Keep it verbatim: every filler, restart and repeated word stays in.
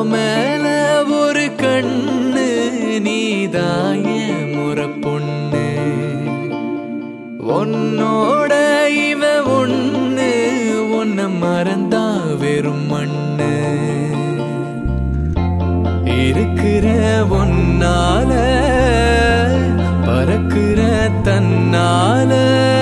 மேல ஒரு கண்ணு நீதாய முறை பொண்ணு உன்னோட இவ ஒண்ணு உன்னை மறந்தா வெறும் மண்ணு இருக்கிற ஒன்னால பறக்கிற தன்னால